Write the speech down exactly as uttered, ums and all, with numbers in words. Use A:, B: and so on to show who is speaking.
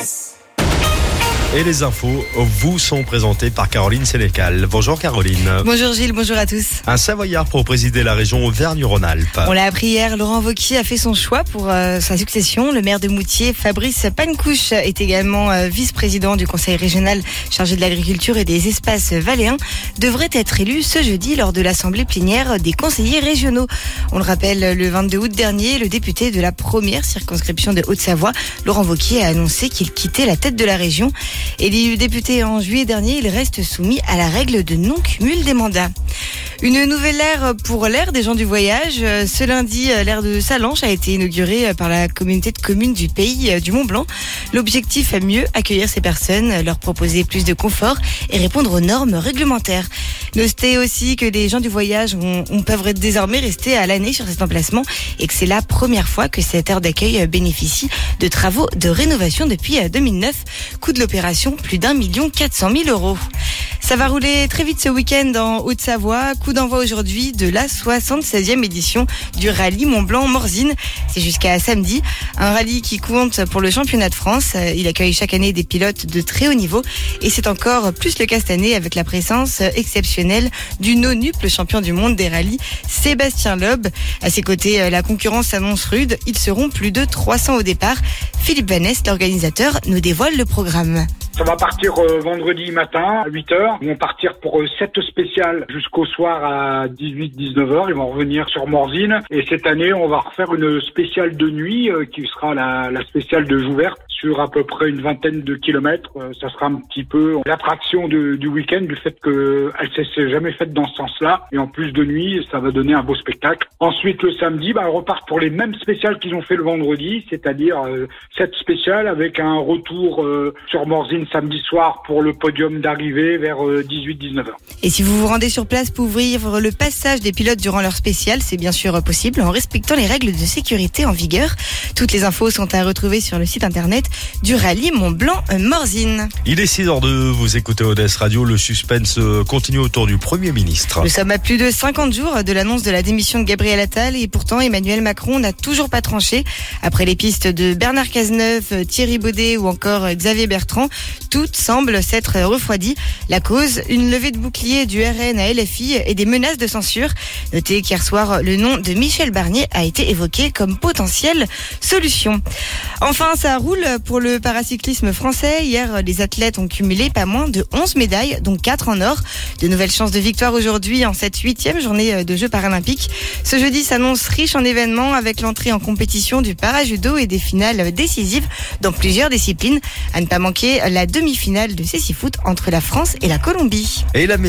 A: S.
B: Et les infos vous sont présentées par Caroline Sénécal. Bonjour Caroline.
C: Bonjour Gilles, bonjour à tous.
B: Un Savoyard pour présider la région Auvergne-Rhône-Alpes.
C: On l'a appris hier, Laurent Wauquiez a fait son choix pour euh, sa succession. Le maire de Moutier, Fabrice Pancouche, est également euh, vice-président du conseil régional chargé de l'agriculture et des espaces valléens. Devrait être élu ce jeudi lors de l'assemblée plénière des conseillers régionaux. On le rappelle, le vingt-deux août dernier, le député de la première circonscription de Haute-Savoie, Laurent Wauquiez, a annoncé qu'il quittait la tête de la région. Élu député en juillet dernier, il reste soumis à la règle de non-cumul des mandats. Une nouvelle ère pour l'aire des gens du voyage. Ce lundi, l'aire de Salanches a été inaugurée par la communauté de communes du pays du Mont-Blanc. L'objectif est mieux accueillir ces personnes, leur proposer plus de confort et répondre aux normes réglementaires. Notez aussi que les gens du voyage ont, on peuvent désormais rester à l'année sur cet emplacement et que c'est la première fois que cette aire d'accueil bénéficie de travaux de rénovation depuis deux mille neuf. Coût de l'opération, plus d'un million quatre cent mille euros. Ça va rouler très vite ce week-end en Haute-Savoie. Coup d'envoi aujourd'hui de la soixante-seizième édition du rallye Mont-Blanc-Morzine. C'est jusqu'à samedi. Un rallye qui compte pour le championnat de France. Il accueille chaque année des pilotes de très haut niveau. Et c'est encore plus le cas cette année avec la présence exceptionnelle du nonuple champion du monde des rallyes, Sébastien Loeb. À ses côtés, la concurrence s'annonce rude. Ils seront plus de trois cents au départ. Philippe Vanesse, l'organisateur, nous dévoile le programme.
D: Ça va partir euh, vendredi matin à huit heures. Ils vont partir pour euh, sept spéciales jusqu'au soir à dix-huit dix-neuf heures. Ils vont revenir sur Morzine. Et cette année, on va refaire une spéciale de nuit euh, qui sera la, la spéciale de Jouverte sur à peu près une vingtaine de kilomètres. Euh, ça sera un petit peu l'attraction de, du week-end du fait qu'elle ne s'est jamais faite dans ce sens-là. Et en plus de nuit, ça va donner un beau spectacle. Ensuite, le samedi, bah, on repart pour les mêmes spéciales qu'ils ont fait le vendredi, c'est-à-dire euh, sept spéciales avec un retour euh, sur Morzine samedi soir pour le podium d'arrivée vers dix-huit dix-neuf heures.
C: Et si vous vous rendez sur place pour ouvrir le passage des pilotes durant leur spéciale, c'est bien sûr possible en respectant les règles de sécurité en vigueur. Toutes les infos sont à retrouver sur le site internet du rallye Mont-Blanc-Morzine.
B: Il est six heures deux, vous écoutez O D S Radio, le suspense continue autour du Premier ministre.
C: Nous sommes à plus de cinquante jours de l'annonce de la démission de Gabriel Attal et pourtant Emmanuel Macron n'a toujours pas tranché. Après les pistes de Bernard Cazeneuve, Thierry Baudet ou encore Xavier Bertrand, toutes semblent s'être refroidies. La cause, une levée de bouclier du R N à L F I et des menaces de censure. Notez qu'hier soir, le nom de Michel Barnier a été évoqué comme potentielle solution. Enfin, ça roule pour le paracyclisme français. Hier, les athlètes ont cumulé pas moins de onze médailles, dont quatre en or. De nouvelles chances de victoire aujourd'hui en cette huitième journée de Jeux paralympiques. Ce jeudi s'annonce riche en événements avec l'entrée en compétition du para-judo et des finales décisives dans plusieurs disciplines. À ne pas manquer la demi-finale de cécifoot entre la France et la Colombie.
B: Et la